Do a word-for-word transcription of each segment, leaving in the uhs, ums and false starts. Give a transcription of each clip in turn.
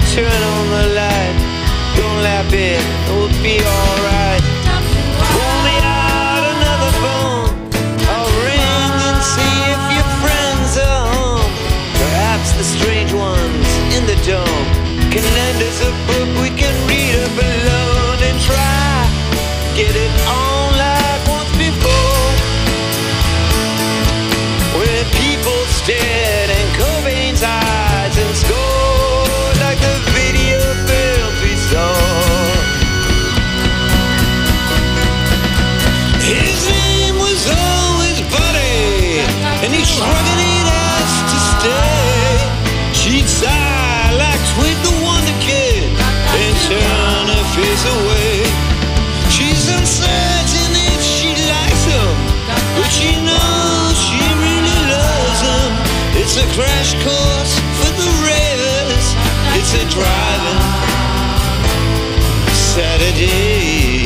turn on the light. Don't laugh it, it'll be alright. Pull me out another phone. I'll ring and see if your friends are home. Perhaps the strange ones in the dome can lend us a book we can read up alone and try get it on like once before, when people stared and Cobain's eyes and scored like the video film we saw. His name was always Buddy, and he shrugged it ass to stay. She'd sigh like Twig the Wonder Kid and turn her face away. She's uncertain if she likes him, but she knows she really loves him. It's a crash course for the ravers. It's a driving Saturday.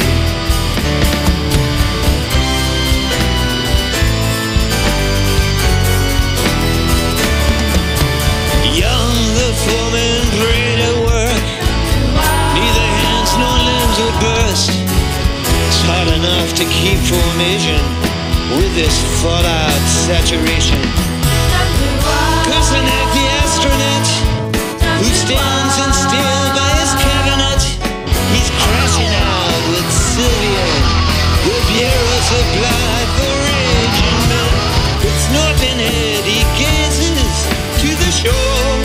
Young, the foreman prayed at work. Neither hands nor limbs would burst. It's hard enough to keep formation with this thought-out saturation. Kusanek, the astronaut, who stands in still by his cabinet, he's crashing out with Sylvia. The bureau supplied for raging men. With snorting head, he gazes to the shore.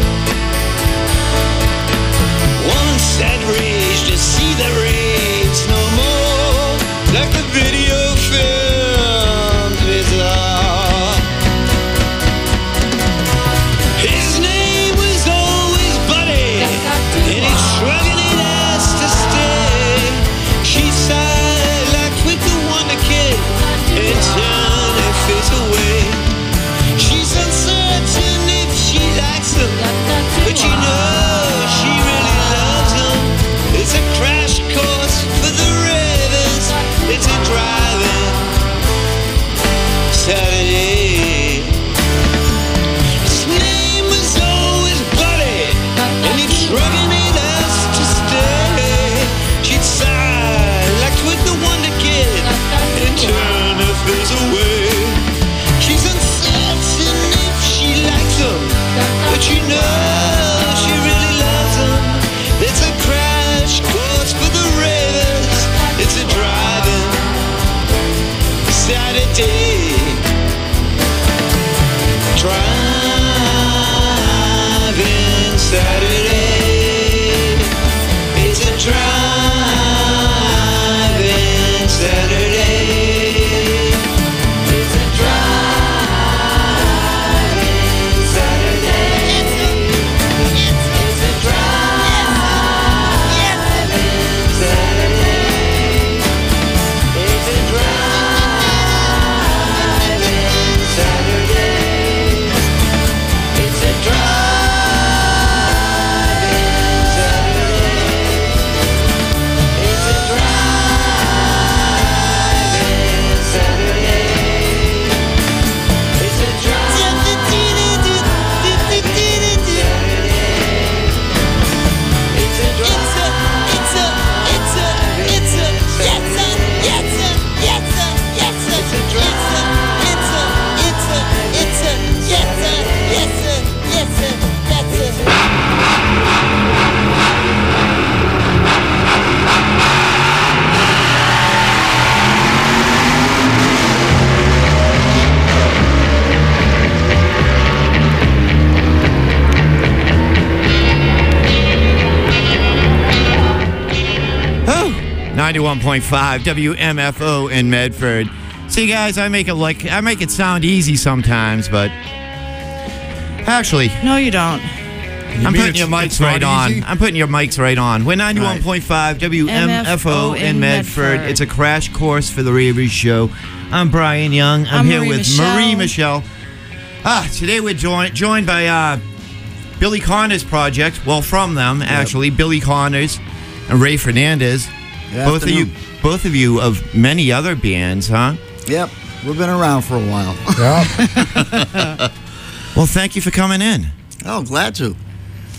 One sad rage to see the raves no more, like the video film bizarre. His name was always Buddy, and he's shrugging it ass to stay. She sighed like Twig the Wonder Kid and turned her face away. She's uncertain if she likes him, but she knows she really loves him. It's a crash course for the ravers. It's a driving Saturday. His name was always Buddy, and he'd shrugging it ass to stay. She'd sigh like Twig the Wonder Kid and turn her face away. She's uncertain if she likes him, but she knows she really loves him. It's a crash course for the ravers. It's a driving Saturday. Driving Saturday. It's a driving Saturday. It's a driving Saturday. It's a driving Saturday. It's a driving Saturday. It's a driving Saturday. It's a driving Saturday. It's a driving ninety-one point five W M F O in Medford. See, guys, I make it like I make it sound easy sometimes, but actually, no, you don't. You I'm putting your mics right on. Easy? I'm putting your mics right on. We're ninety-one point five right. W M F O in, in Medford. Medford. It's a crash course for the Ravers Show. I'm Brian Young. I'm, I'm here Marie with Michelle. Marie Michelle. Ah, today we're joined joined by uh, Billy Connors Project. Well, from them actually, yep. Billy Connors and Ray Fernandez. Good both afternoon. of you, both of you of many other bands, huh? Yep, we've been around for a while. Yep. Well, thank you for coming in. Oh, glad to.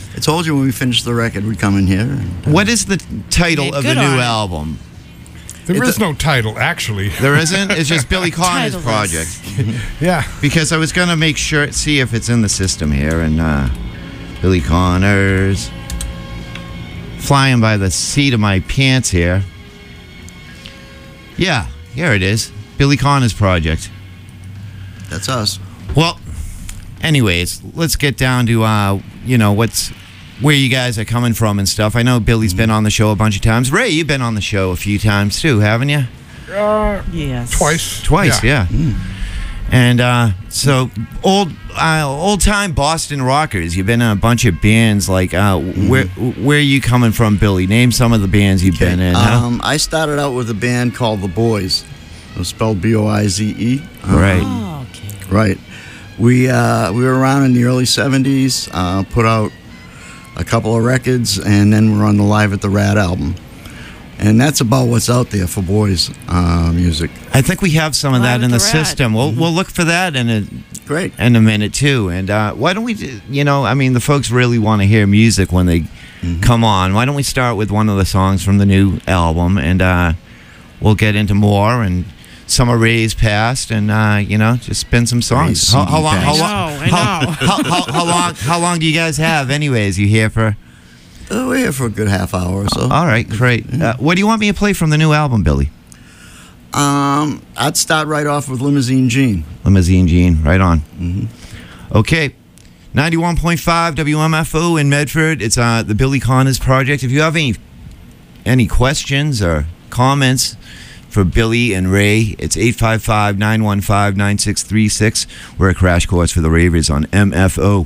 I told you when we finished the record, we'd come in here. And, uh, what is the title yeah, of the new on. album? There it's is no title, actually. There isn't? It's just Billy Connor's project. Yeah. Because I was going to make sure, see if it's in the system here. And uh, Billy Connors. Flying by the seat of my pants here. Yeah, here it is. Billy Connor's project. That's us. Well, anyways, let's get down to, uh, you know, what's... where you guys are coming from and stuff. I know Billy's been on the show a bunch of times. Ray, you've been on the show a few times too, haven't you? Uh, yes. Twice. Twice, yeah. yeah. Mm. And uh, so, old uh, old time Boston rockers. You've been in a bunch of bands. Like, uh, mm. where where are you coming from, Billy? Name some of the bands you've okay. been in. Huh? Um, I started out with a band called The Boys. It was spelled B O I Z E. Um, right. Oh, okay. Right. We uh, we were around in the early seventies. Uh, put out a couple of records, and then we're on the Live at the Rad album. And that's about what's out there for boys uh, music. I think we have some of Live that in the, the system. We'll Mm-hmm. we'll look for that in a great in a minute too. And uh, why don't we? do- You know, I mean, the folks really want to hear music when they mm-hmm. come on. Why don't we start with one of the songs from the new album, and uh, we'll get into more and. Some are Ray's past, and uh, you know, just spin some songs. How, how long? How long? I know, I how, know. how, how, how long? How long do you guys have? Anyways, you here for? Uh, we're here for a good half hour or so. All right, great. Yeah. Uh, what do you want me to play from the new album, Billy? Um, I'd start right off with Limousine Jean. Limousine Jean, right on. Mm-hmm. Okay, ninety-one point five W M F O in Medford. It's uh, the Billy Connors Project. If you have any any questions or comments for Billy and Ray, it's eight five five, nine one five, nine six three six. We're a crash course for the ravers on M F O.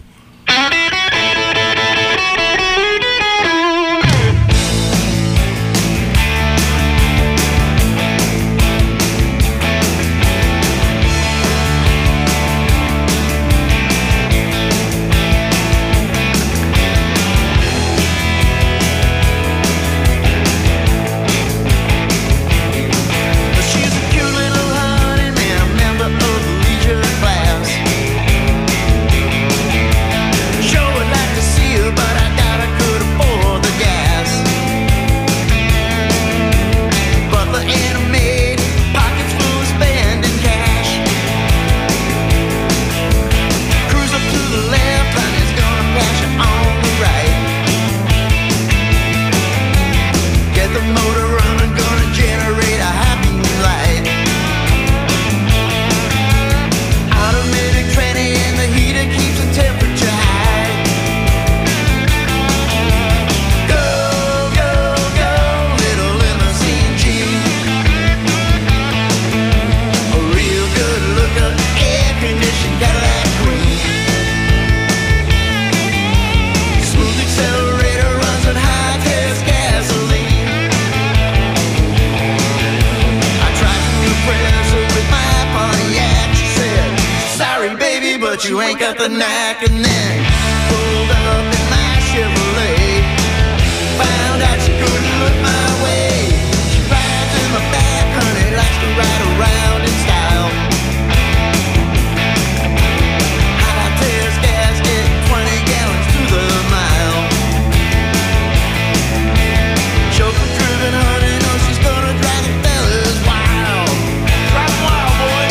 She's a cute little honey man, a member of the leisure class. Sure would like to see her, but I doubt I could afford the gas. Butler and a maid, pockets full of spending cash. Cruise up to the left, honey's gonna pass you on the right. Get the motor running, gonna generate a happy light. Automatic tranny and the heater keeps the temperature high. Go, go, go, little limousine Jean. A real good looker, air-conditioned Cadillac queen. Smooth accelerator runs on high-test gasoline. I tried to impress her with my Pontiac. She said, sorry baby, but you ain't got the knack. And then pulled up in my Chevrolet. Found out she couldn't look my way. She rides in the back, honey, likes to ride around in style. High test gasket, twenty gallons to the mile. Chauffeur driven, honey, knows she's gonna drive the fellas wild. Drive 'em wild, boy.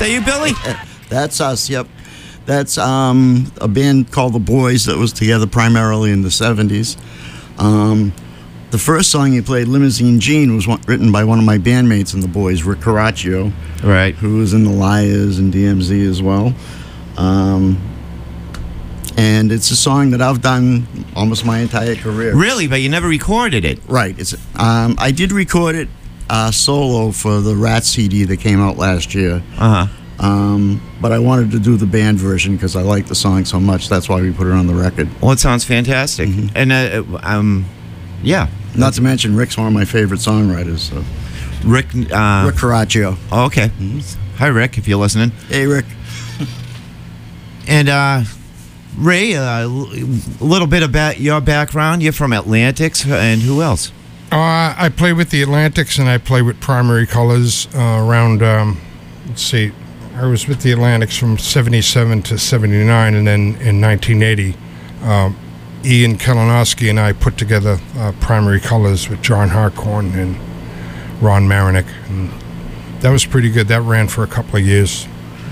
that you, Billy? That's us, yep. That's um, a band called The Boys that was together primarily in the seventies. Um, the first song you played, Limousine Jean, was one, written by one of my bandmates in The Boys, Rick Caraccio, right, who was in The Liars and D M Z as well. Um, and it's a song that I've done almost my entire career. Really? But you never recorded it? Right. It's um, I did record it uh, solo for the Rat C D that came out last year. Uh-huh. Um, but I wanted to do the band version because I like the song so much. That's why we put it on the record. Well, it sounds fantastic. Mm-hmm. And, uh, um, yeah. Not to mention, Rick's one of my favorite songwriters. So. Rick... Uh, Rick Caraccio. Oh, okay. Mm-hmm. Hi, Rick, if you're listening. Hey, Rick. And, uh... Ray, uh, a little bit about your background. You're from Atlantics, and who else? Uh, I play with the Atlantics, and I play with Primary Colors uh, around, um, let's see, I was with the Atlantics from seventy-seven to seventy-nine, and then in nineteen eighty, um, Ian Kalinowski and I put together uh, Primary Colors with John Harcorn and Ron Marinick, and that was pretty good. That ran for a couple of years.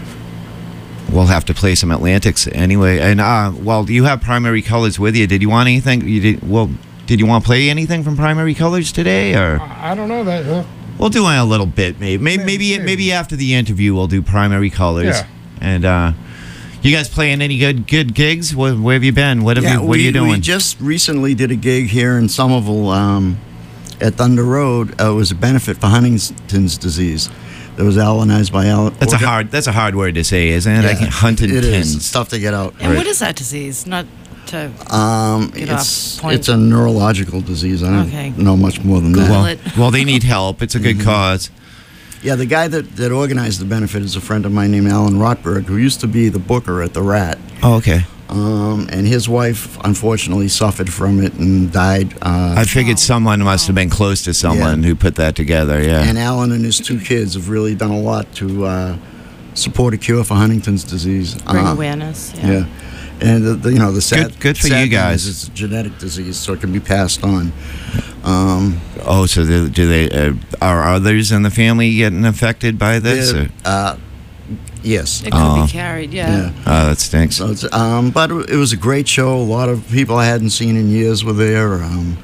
We'll have to play some Atlantics anyway. And uh, well, you have Primary Colors with you. Did you want anything? You did. Well, did you want to play anything from Primary Colors today, or? I don't know that. Uh, we'll do a little bit, maybe. Maybe, maybe, maybe after the interview, we'll do Primary Colors. Yeah. And uh, you guys playing any good good gigs? Where, where have you been? What have yeah, you? What we, are you doing? We just recently did a gig here in Somerville um, at Thunder Road. Uh, it was a benefit for Huntington's disease. That was Alanized by Alan. That's a hard. That's a hard word to say, isn't it? Yeah, I can't, Huntington's. It is. It's tough to get out. And right. what is that disease? Not to um, get it's, off point. It's a neurological disease. I don't okay. know much more than Google that. it. Well, they need help. It's a good Mm-hmm. cause. Yeah, the guy that, that organized the benefit is a friend of mine named Alan Rotberg, who used to be the booker at the Rat. Oh, okay. Um, and his wife, unfortunately, suffered from it and died. Uh, I figured someone must have been close to someone Yeah. who put that together. Yeah. and Alan and his two kids have really done a lot to uh, support a cure for Huntington's disease. Bring Uh, awareness. Yeah. Yeah. And, the, the, you know, the sad, Good- good for sad you thing guys. is it's a genetic disease, so it can be passed on. Um, Oh, so they, do they? Uh, are others in the family getting affected by this? yeah, or- uh, yes. It could Oh. be carried. Yeah. Yeah. Oh, that stinks. So it's, um, but it was a great show. A lot of people I hadn't seen in years were there, um,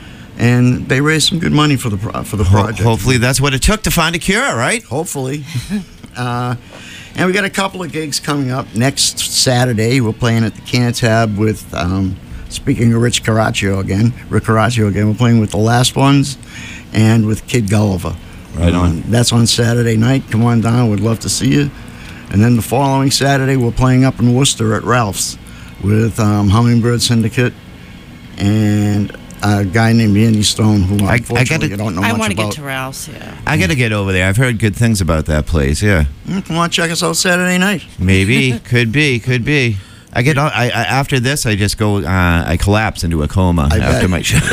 and they raised some good money for the pro- for the Ho- project. hopefully, that's what it took to find a cure, right? Hopefully. uh, and we got a couple of gigs coming up next Saturday. We're playing at the Cantab with. Um, speaking of Rich Caraccio again, Rick Caraccio again. We're playing with the Last Ones and with Kid Gulliver. Right on. Um, that's on Saturday night. Come on down. We'd love to see you. And then the following Saturday, we're playing up in Worcester at Ralph's with um, Hummingbird Syndicate and a guy named Andy Stone, who I- I unfortunately I, gotta- don't know I much want to about. get to Rouse. Yeah. I got to get over there. I've heard good things about that place. Yeah, Mm, come on, check us out Saturday night. maybe, could be, could be. I get I, I after this. I just go. Uh, I collapse into a coma I after bet. my show.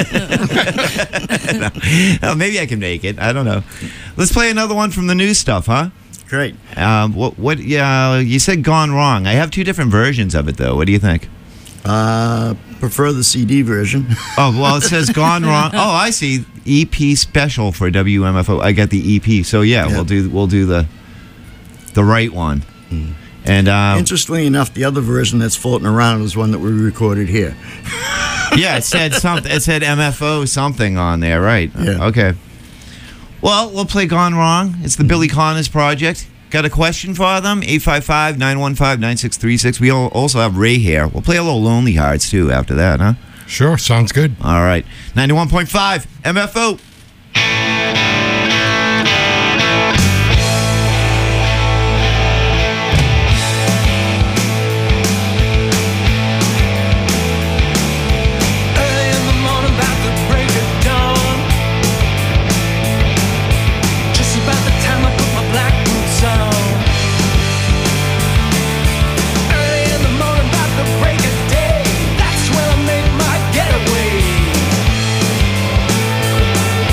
No. Oh, maybe I can make it. I don't know. Let's play another one from the new stuff, huh? Great. Um, what? What? Yeah, you said "Gone Wrong." I have two different versions of it, though. What do you think? Uh, prefer the C D version. Oh, well, it says "Gone Wrong." Oh, I see. E P special for W M F O. I got the E P. So yeah, Yeah. we'll do we'll do the the right one. And uh, Interestingly enough, the other version that's floating around is one that we recorded here. yeah, it said something. It said M F O something on there, right? Yeah. Okay. Well, we'll play "Gone Wrong." It's the Billy Connors Project. Got a question for them? eight five five, nine one five, nine six three six. We al- also have Ray here. We'll play a little Lonely Hearts, too, after that, huh? Sure, sounds good. All right. ninety-one point five M F O. Early in the morning, about the break of dawn. Just about the time I put my black boots on. Early in the morning, about the break of day. That's when I make my getaway.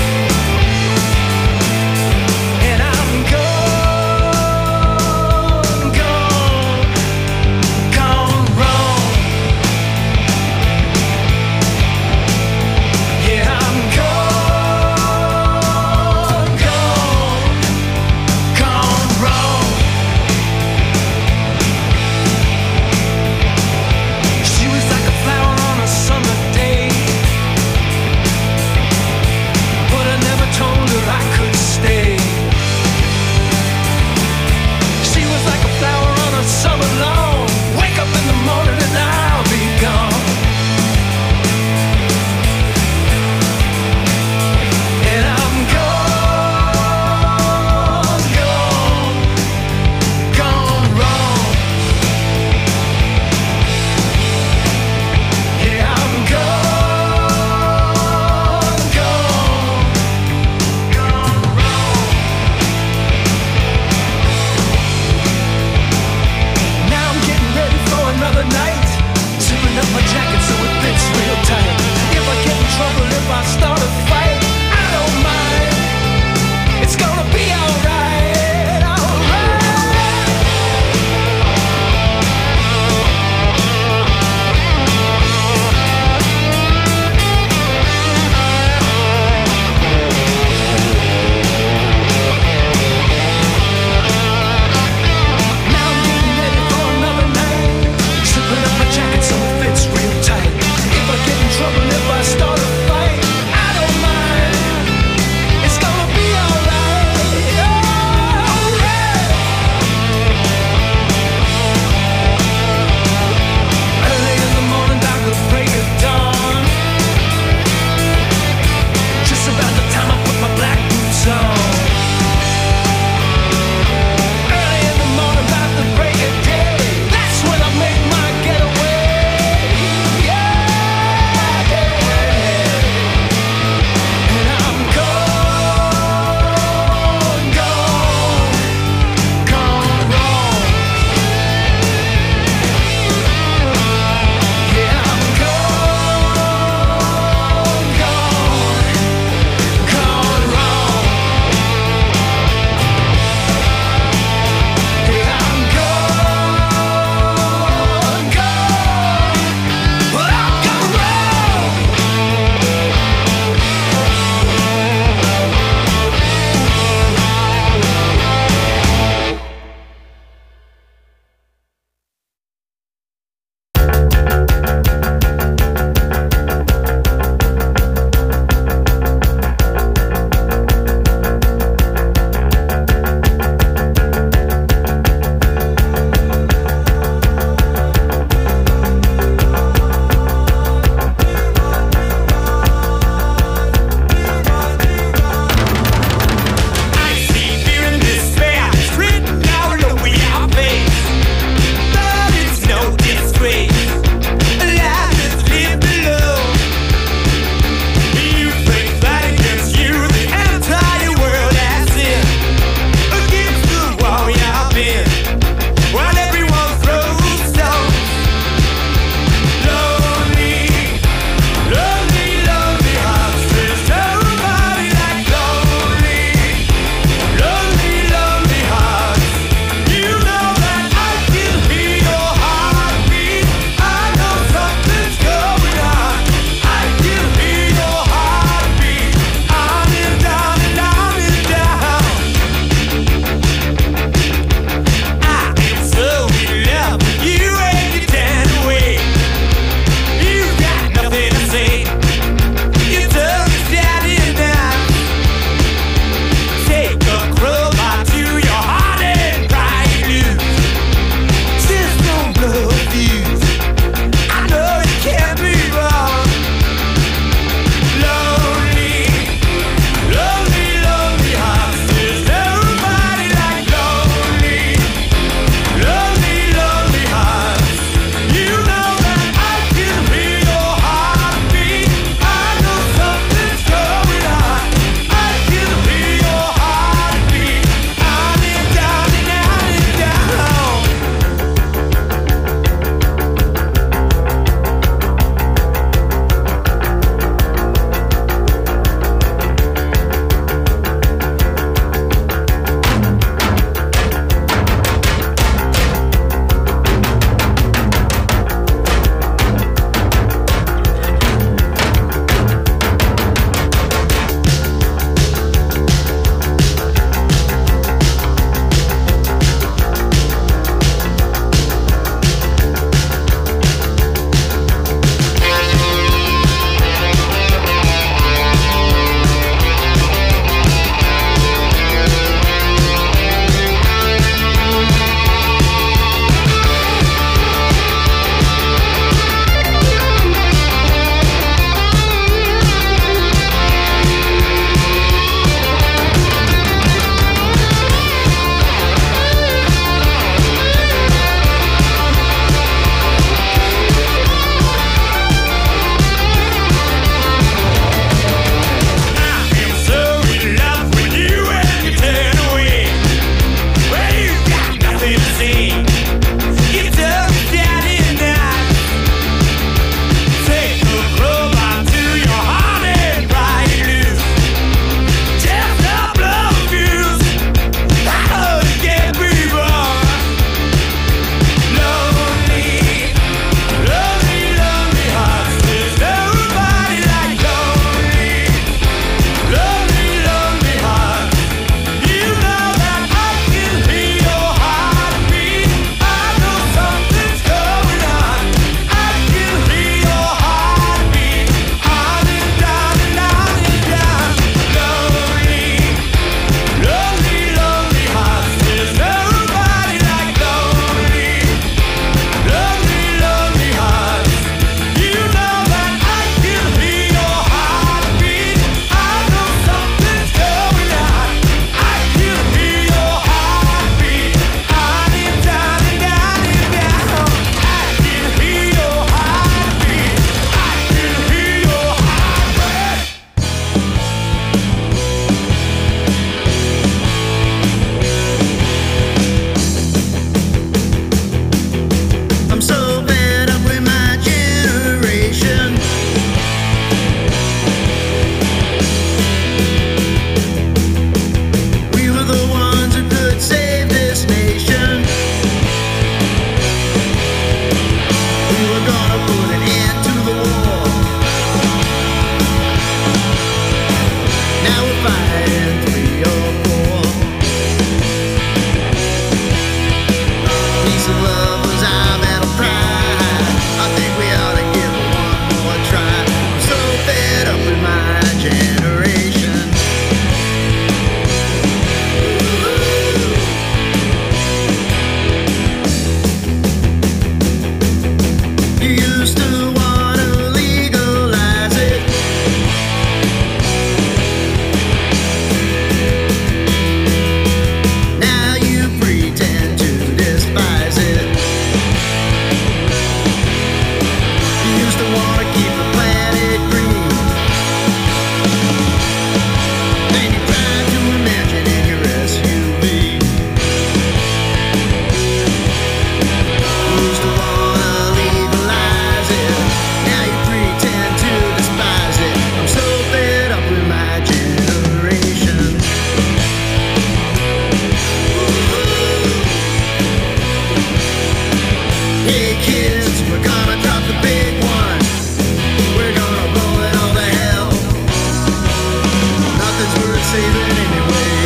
kids, we're gonna drop the big one. We're gonna blow it all to hell. Nothing's worth saving anyway.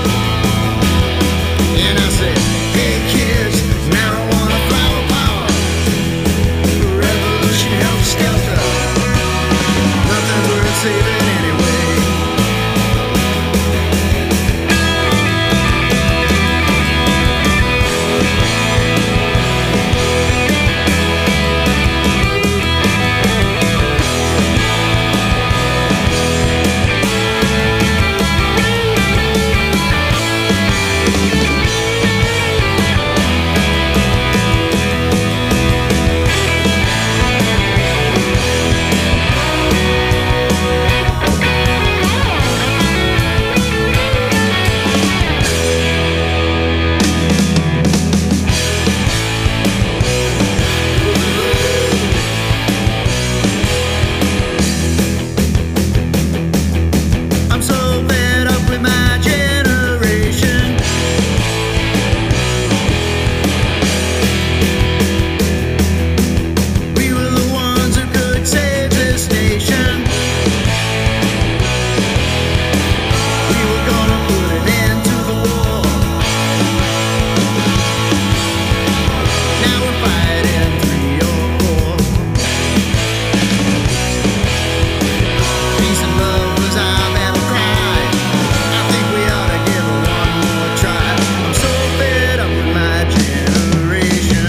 And I said, hey kids, marijuana, flower power. Revolution, help skelter. Nothing's worth saving anyway. I'm so fed up with my generation. We were the ones who could save this nation. We were gonna put an end to the war. Now we're fighting three or four. Peace and love was our battle cry. I think we ought to give it one more try. I'm so fed up with my generation.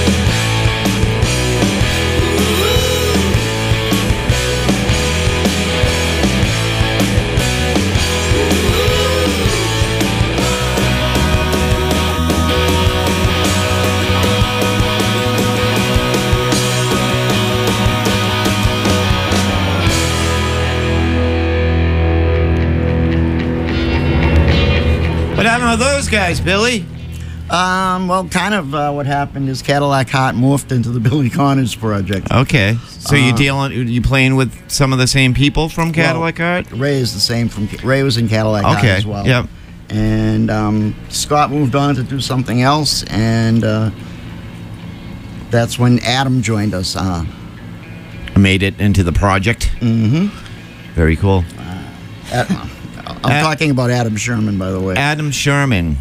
What happened with those guys, Billy? Um, well, kind of uh, what happened is Cadillac Heart morphed into the Billy Connors project. Okay, so you Uh, dealing, you playing with some of the same people from Cadillac Heart? Ray is the same from Ray was in Cadillac Heart Okay, as well. yep. And um, Scott moved on to do something else, and uh, that's when Adam joined us. Uh, Made it into the project. mm-hmm. Very cool. At, I'm Ad- talking about Adam Sherman, by the way, Adam Sherman.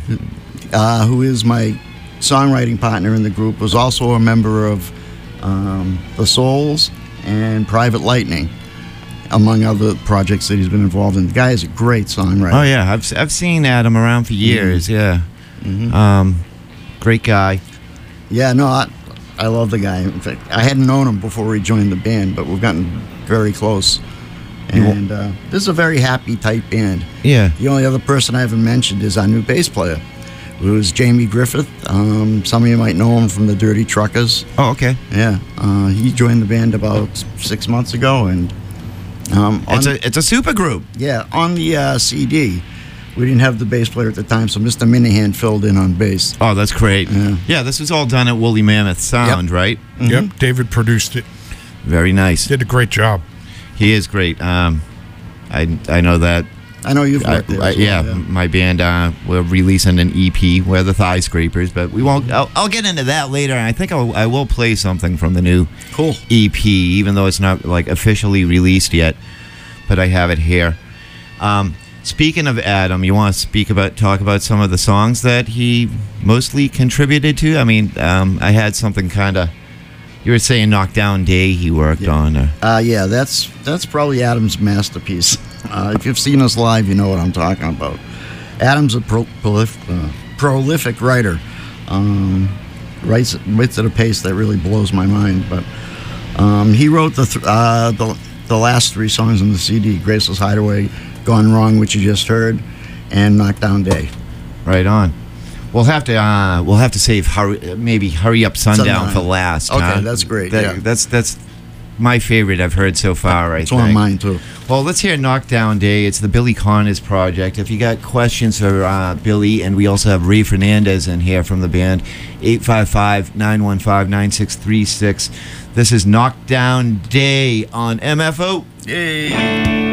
uh, who is my songwriting partner in the group, was also a member of um, The Souls and Private Lightning, among other projects that he's been involved in. The guy is a great songwriter. Oh yeah, I've I've seen Adam around for years. Yeah, Mhm. um, great guy. Yeah, no, I, I love the guy. In fact, I hadn't known him before he joined the band, but we've gotten very close. And uh, this is a very happy, tight band. Yeah. The only other person I haven't mentioned is our new bass player, who is Jamie Griffith. Um, some of you might know him from the Dirty Truckers. Oh, okay. Yeah, uh, he joined the band about six months ago, and um, on, It's a it's a super group. yeah, on the uh, C D, we didn't have the bass player at the time, so Mister Minahan filled in on bass. Oh, that's great. Yeah. Yeah, this was all done at Woolly Mammoth Sound, right? Yep, David produced it. Very nice. Did a great job. He is great. Um, I I know that. I know you've I, worked there. I- as well, yeah, my band uh, we're releasing an E P. We're the Thigh Scrapers, but we won't. I'll, I'll get into that later. And I think I'll, I will play something from the new Cool. E P, even though it's not like officially released yet. But I have it here. Um, speaking of Adam, you want to speak about talk about some of the songs that he mostly contributed to? I mean, um, I had something kind of. You were saying Knockdown Day he worked Yeah. on. Uh, Uh, yeah, that's that's probably Adam's masterpiece. Uh, if you've seen us live, you know what I'm talking about. Adam's a pro- prolif- uh, prolific writer. Um, writes writes at a pace that really blows my mind. But um, he wrote the, th- uh, the the last three songs on the C D: "Graceless Hideaway," "Gone Wrong," which you just heard, and "Knockdown Day." right on. We'll have to uh, we'll have to save hurry, maybe hurry up sundown, Sundown. for last. Okay, huh? that's great, That- yeah. That's that's my favorite I've heard so far. I It's think. one of mine too. Well, let's hear Knockdown Day. It's the Billy Connors project. If you got questions for uh, Billy, and we also have Ray Fernandez in here from the band, eight five five, nine one five, nine six three six. This is Knockdown Day on M F O. Yay!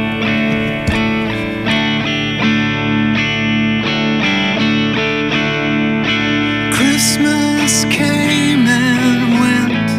Christmas came and went.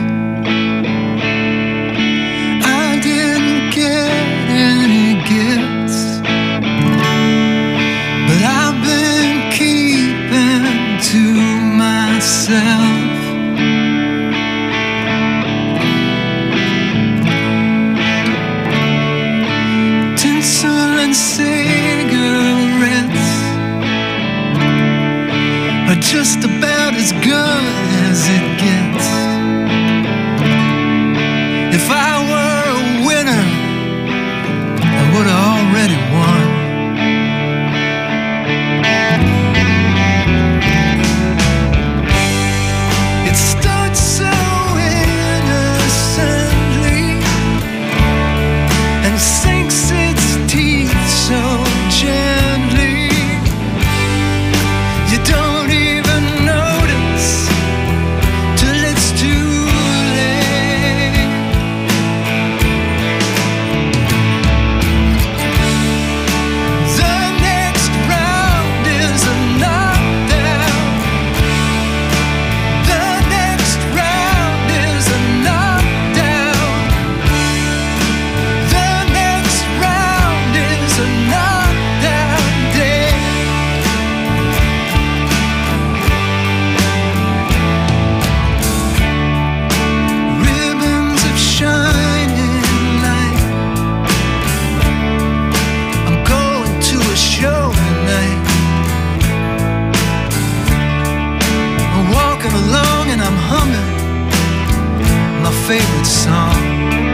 favorite song.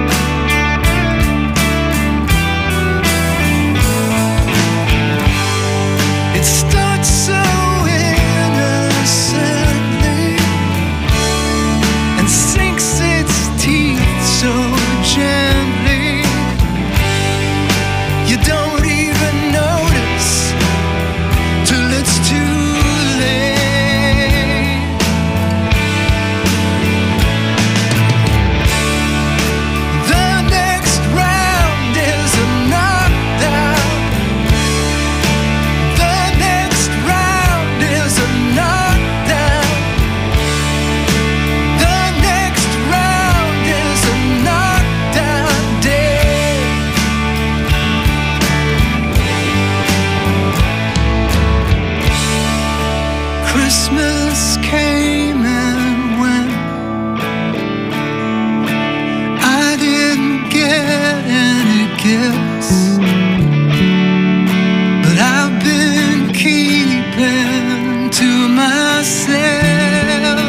It starts so innocently and sinks its teeth so gently. You don't even notice till it's too late. The next round is a knockdown. The next round is a knockdown. The next round is a knockdown day. Christmas came and went. I didn't get any gifts, but I've been keeping to myself.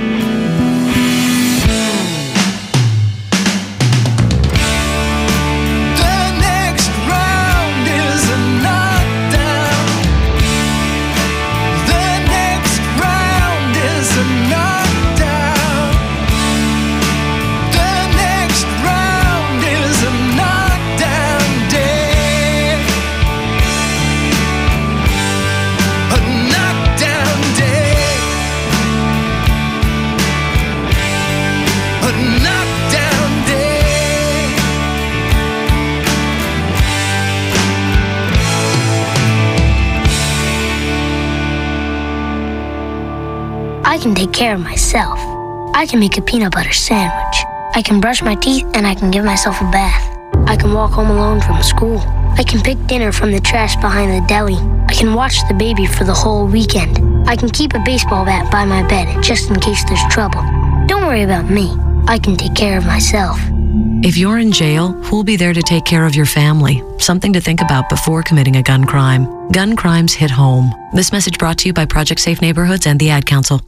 The next round is a knockdown. The next round is a knockdown. The next round is a knockdown day. A knockdown day. A knockdown day. I can take care of myself. I can make a peanut butter sandwich. I can brush my teeth and I can give myself a bath. I can walk home alone from school. I can pick dinner from the trash behind the deli. I can watch the baby for the whole weekend. I can keep a baseball bat by my bed just in case there's trouble. Don't worry about me. I can take care of myself. If you're in jail, who'll be there to take care of your family? Something to think about before committing a gun crime. Gun crimes hit home. This message brought to you by Project Safe Neighborhoods and the Ad Council.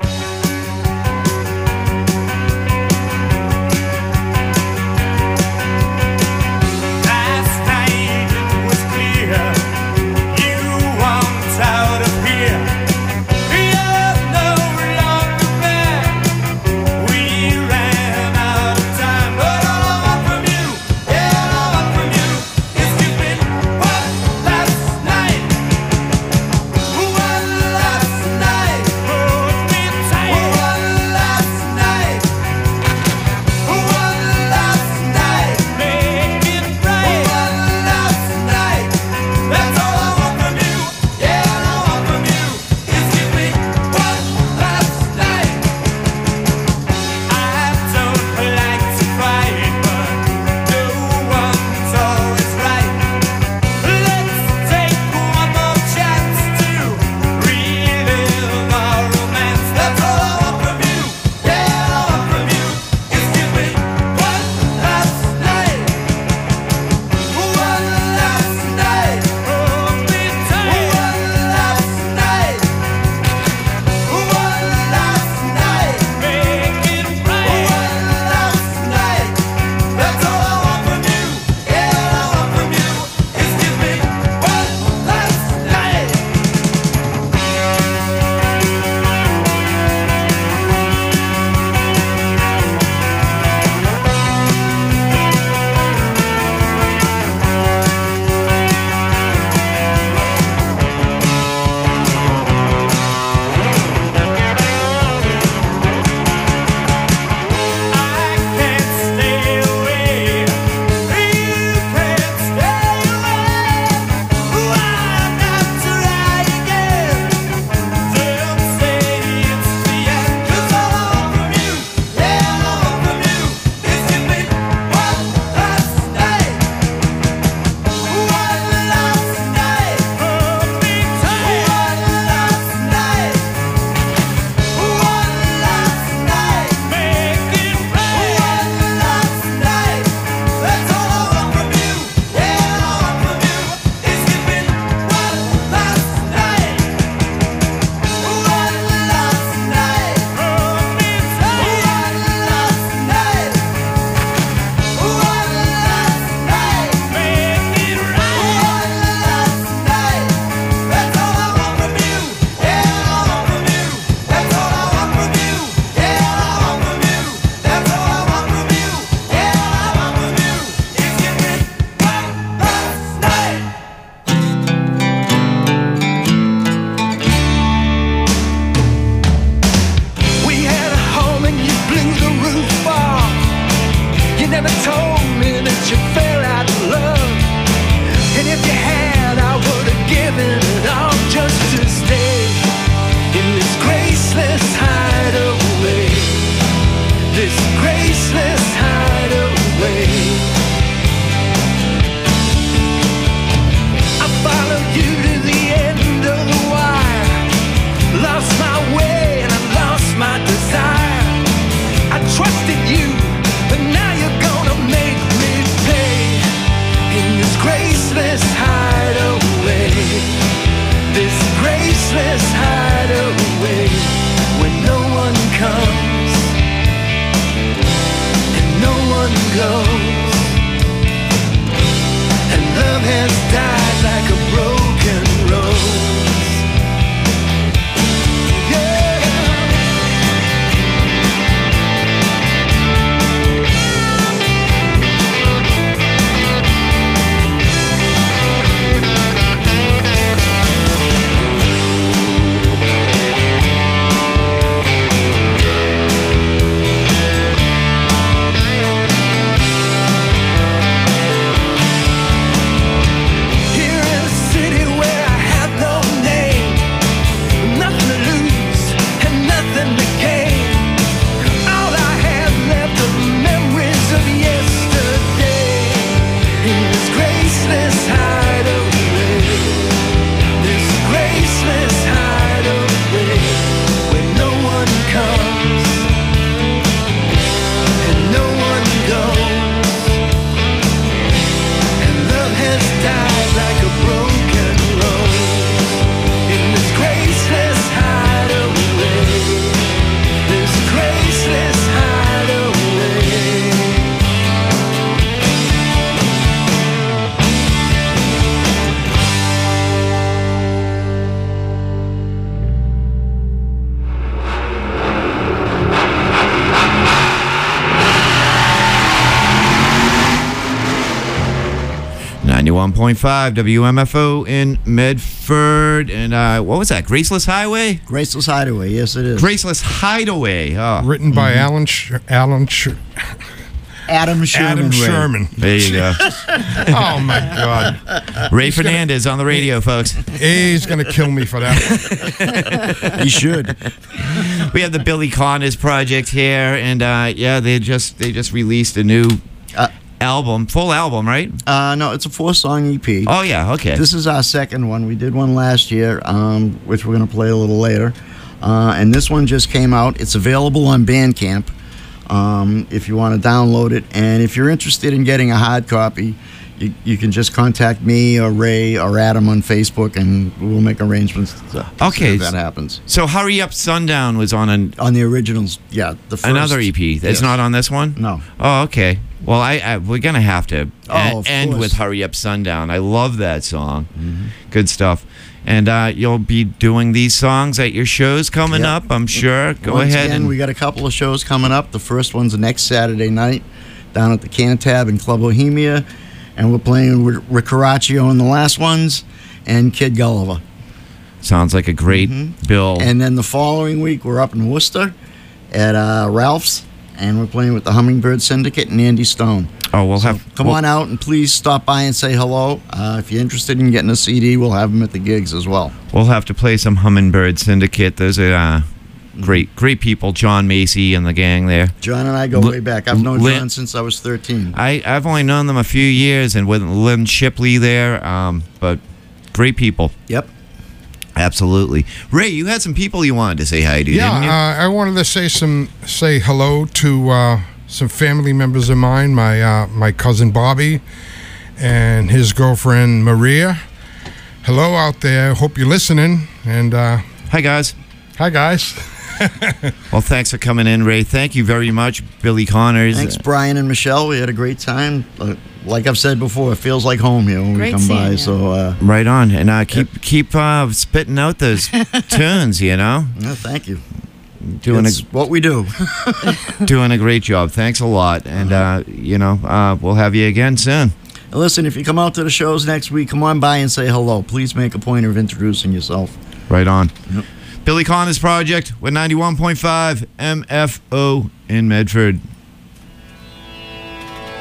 Last night it was clear you want out of here. You're no longer there. We ran out of time, but all I want from you, yeah, all I want from you is you've been what last night. What last night? Hold me tight. Santa told me that you fell out of love. And if you had, I would have given it all just to stay in this graceless hideaway. This graceless hideaway. I followed you to the end of the wire. Lost my way and I lost my desire. I trusted you, but now you're gonna make me pay in this graceless hideaway. This graceless hideaway where no one comes and no one goes, and love has died like a broken rose. Yeah. Here in a city where I have no name, nothing to lose and nothing to gain. All I have left are memories of yesterday. In this graceless hideaway, this graceless hideaway, where no one comes and no one goes, and love has died like a broken rose. In this graceless hideaway, this graceless hideaway. ninety-one point five W M F O in Medford. And uh, what was that? Graceless Highway? Graceless Hideaway, yes it is. Graceless Hideaway. Oh, Written by Alan Sh- Alan Sh- Adam Sherman. Adam Ray. Sherman. there you go. Oh my God, Ray Fernandez on the radio, folks. he's gonna kill me for that one. You should. We have the Billy Connors project here, and uh, yeah, they just they just released a new Uh, album, full album, right? Uh, no, it's a four-song E P. Oh yeah, okay. This is our second one. We did one last year, um, which we're going to play a little later. Uh, and this one just came out. It's available on Bandcamp um, if you want to download it. And if you're interested in getting a hard copy, you, you can just contact me or Ray or Adam on Facebook, and we'll make arrangements to, to Okay. see if that happens. So Hurry Up Sundown was on an, On the originals, yeah. The first, another E P. It's yes. not on this one? No. Oh, okay. Well, I, I we're gonna have to Oh, e- of end course. with "Hurry Up Sundown." I love that song. Mm-hmm. Good stuff. And uh, you'll be doing these songs at your shows coming Yep. up, I'm sure. Go Once ahead. again, and we got a couple of shows coming up. The first one's next Saturday night down at the Cantab in Club Bohemia, and we're playing with Rick Caraccio on the last ones and Kid Gulliver. Sounds like a great bill. And then the following week, we're up in Worcester at uh, Ralph's, and we're playing with the Hummingbird Syndicate and Andy Stone. oh, we'll have. Come we'll- on out and please stop by and say hello. Uh, if you're interested in getting a C D, we'll have them at the gigs as well. We'll have to play some Hummingbird Syndicate. Those are uh, great, great people. John Macy and the gang there. John and I go Li- way back. I've known Lin- John since I was thirteen. I I've only known them a few years, and with Lynn Shipley there, um, but great people. Yep. Absolutely. Ray, you had some people you wanted to say hi to, Yeah, didn't you? uh, I wanted to say some say hello to uh, some family members of mine. My uh, my cousin Bobby and his girlfriend Maria. Hello out there. Hope you're listening. And uh, Hi, guys. hi guys. Well, thanks for coming in, Ray. Thank you very much, Billy Connors. Thanks, Brian and Michelle. We had a great time. Uh, like I've said before, it feels like home here when Great we come seeing by. you. So, uh, Right on, and uh, keep keep uh, spitting out those tunes. You know, no, thank you. doing It's what we do. a doing a great job. Thanks a lot, and uh, you know, uh, we'll have you again soon. And listen, if you come out to the shows next week, come on by and say hello. Please make a point of introducing yourself. Right on. Billy Connors Project with ninety-one point five M F O in Medford.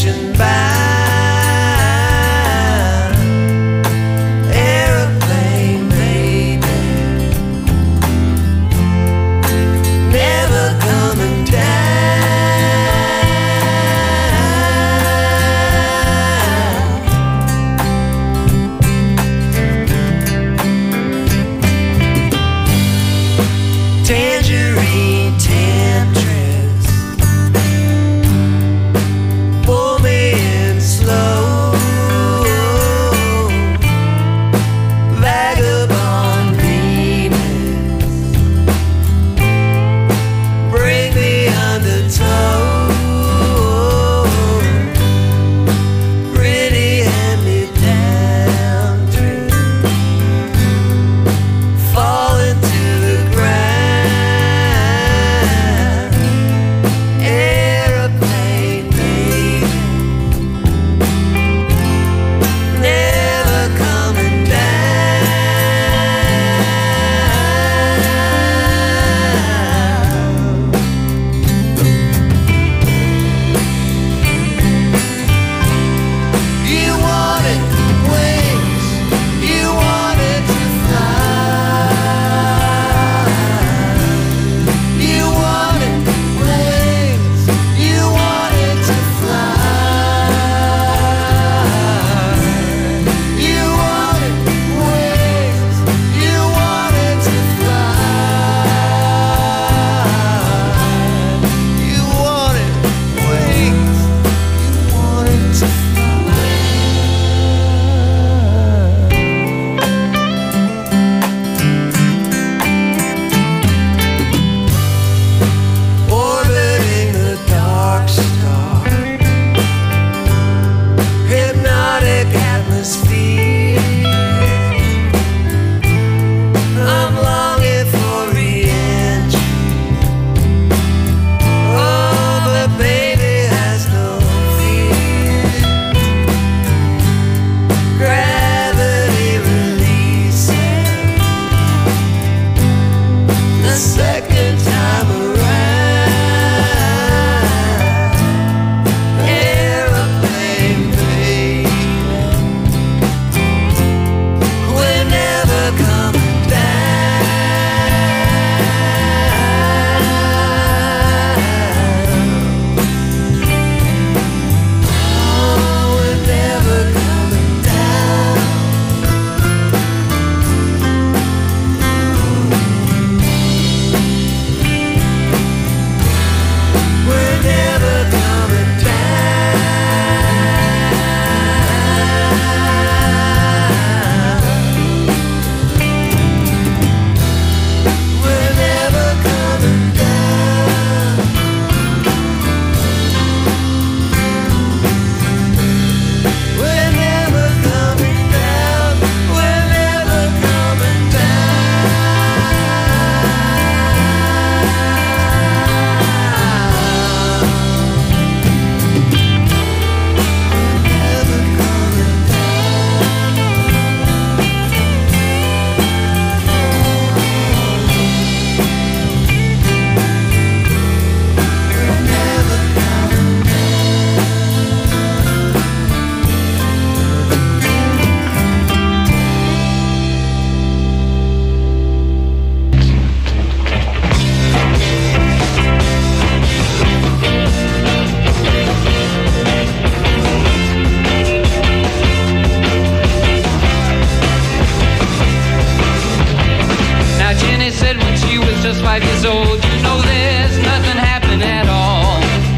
five years old, you know there's nothing happening at all.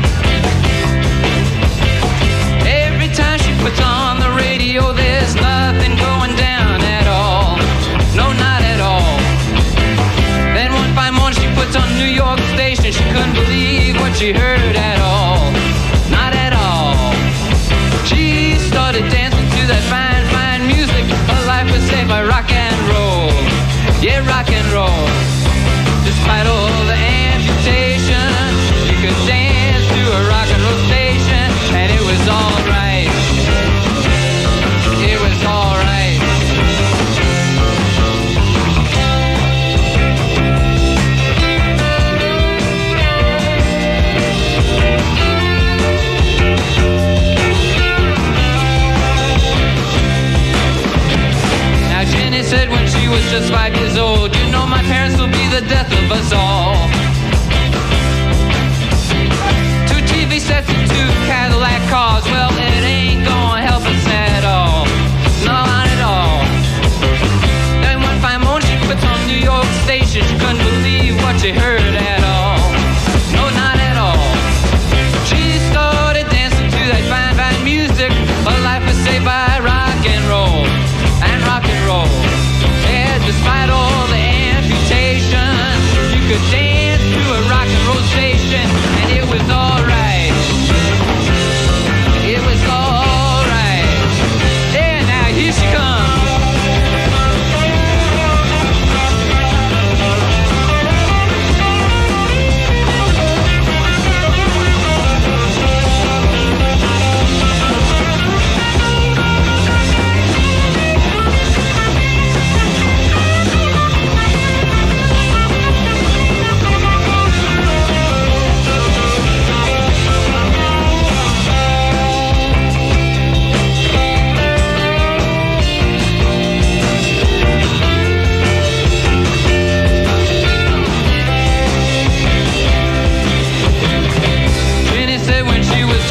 Every time she puts on the radio, there's nothing going down at all. No, not at all. Then one fine morning she puts on New York station, she couldn't believe what she heard at all. Not at all. She started dancing to that fine, fine music. Her life was saved by rock and roll. Yeah, rock and roll. Despite all the amputation, you could dance to a rock and roll station, and it was alright. It was alright.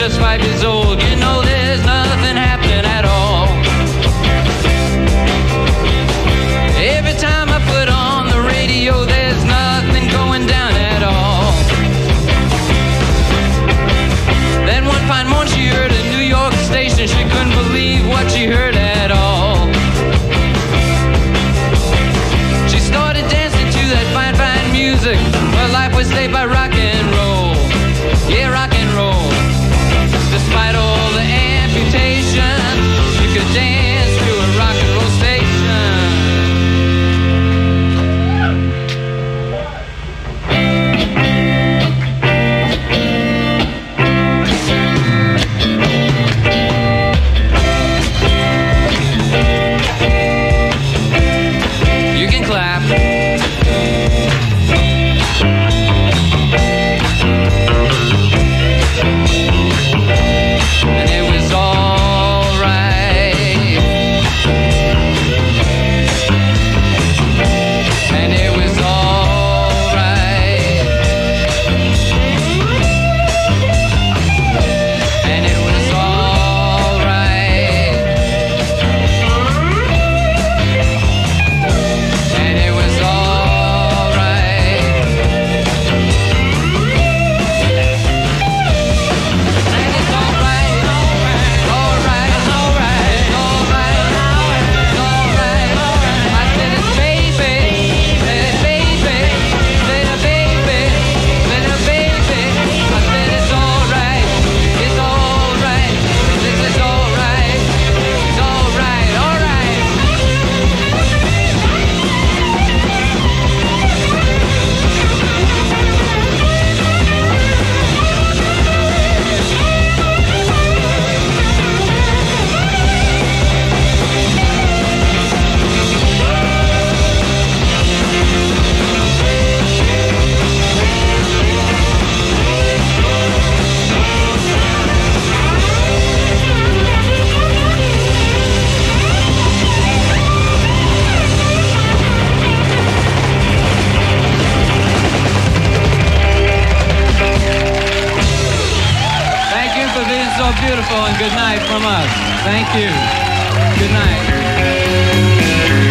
just five years old. You know there's nothing happening at all. Every time I put on the radio, there's nothing going down at all. Then one fine morning she heard a New York station. She couldn't believe what she heard at all. She started dancing to that fine, fine music. Her life was saved by rock and roll. Yeah, rock and roll. Despite all the amputation, she could dance to a rock and roll station. You can clap. And it was all right. And it was all right. And it was all right. And it was all right. And it's all right, all right, all right, all right, all right, all right. I said it's baby, said baby, said a baby, said a baby. I said it's all right, it's all right, this is all right, it's all right, all right. Thank you for being so beautiful, and good night from us. Thank you. Good night.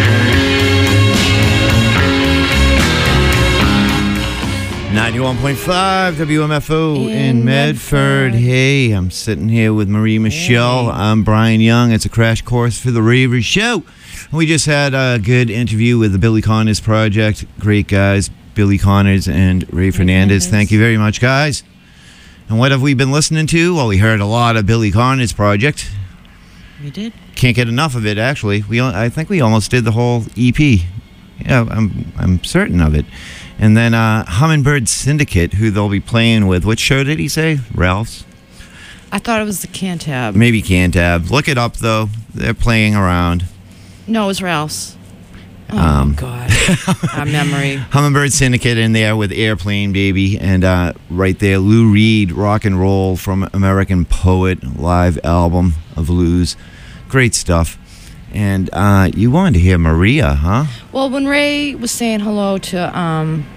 ninety-one point five W M F O in, In Medford. Medford. Hey, I'm sitting here with Marie Michelle. I'm Brian Young. It's a crash course for the Ravers Show. We just had a good interview with the Billy Connors Project. Great guys, Billy Connors and Ray Fernandez. Fernandez. Thank you very much, guys. And what have we been listening to? Well, we heard a lot of Billy Connors Project. We did. Can't get enough of it, actually. We, al- I think we almost did the whole E P. Yeah, I'm, I'm certain of it. And then uh, Hummingbird Syndicate, who they'll be playing with. What show did he say? Ralph's? I thought it was the Cantab. Maybe Cantab. Look it up, though. They're playing around. No, it was Ralph's. Oh, Um, God. Our memory. Hummingbird Syndicate in there with Airplane Baby. And uh, right there, Lou Reed, Rock and Roll from American Poet, live album of Lou's. Great stuff. And uh, you wanted to hear Maria, huh? Well, when Ray was saying hello to um,